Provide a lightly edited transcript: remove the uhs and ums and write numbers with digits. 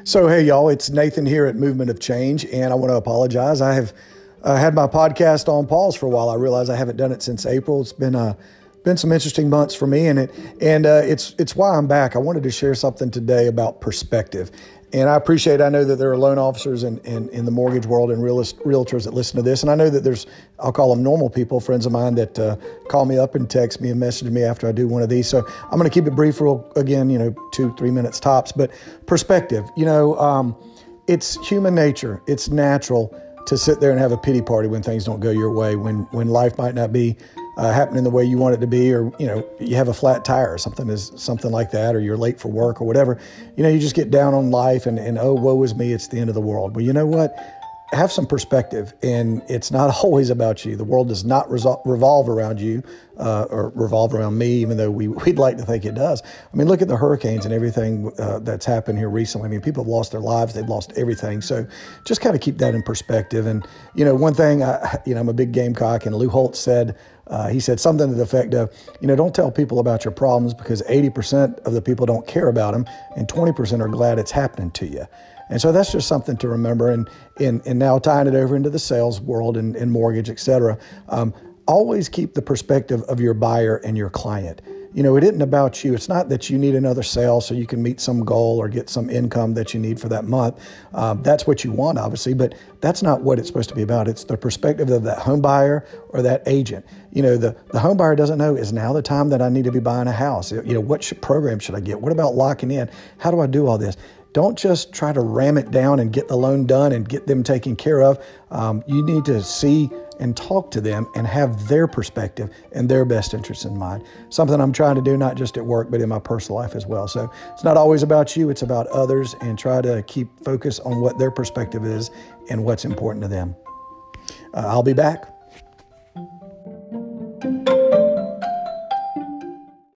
So, hey, y'all, it's Nathan here at Movement of Change, and I want to apologize. I have had my podcast on pause for a while. I realize I haven't done it since April. It's been some interesting months for me, and it's why I'm back. I wanted to share something today about perspective. And I know that there are loan officers in the mortgage world and realtors that listen to this. And I know that there's, I'll call them normal people, friends of mine that call me up and text me and message me after I do one of these. So I'm going to keep it brief again, 2-3 minutes tops. But perspective, it's human nature. It's natural to sit there and have a pity party when things don't go your way, when life might not be happening the way you want it to be, or you have a flat tire or something like that, or you're late for work or whatever. You just get down on life and oh, woe is me, it's the end of the world. Well, you know what? Have some perspective, and it's not always about you. The world does not revolve around you or revolve around me, even though we'd like to think it does. I mean, look at the hurricanes and everything that's happened here recently. I mean, people have lost their lives. They've lost everything. So just kind of keep that in perspective. And, one thing, I'm a big Gamecock, and Lou Holtz said, he said something to the effect of, don't tell people about your problems because 80% of the people don't care about them and 20% are glad it's happening to you. And so that's just something to remember. And now tying it over into the sales world and mortgage, et cetera, always keep the perspective of your buyer and your client. It isn't about you. It's not that you need another sale so you can meet some goal or get some income that you need for that month. That's what you want, obviously, but that's not what it's supposed to be about. It's the perspective of that home buyer or that agent. The home buyer doesn't know, is now the time that I need to be buying a house? What program should I get? What about locking in? How do I do all this? Don't just try to ram it down and get the loan done and get them taken care of. You need to see and talk to them and have their perspective and their best interests in mind. Something I'm trying to do, not just at work, but in my personal life as well. So it's not always about you, it's about others, and try to keep focus on what their perspective is and what's important to them. I'll be back.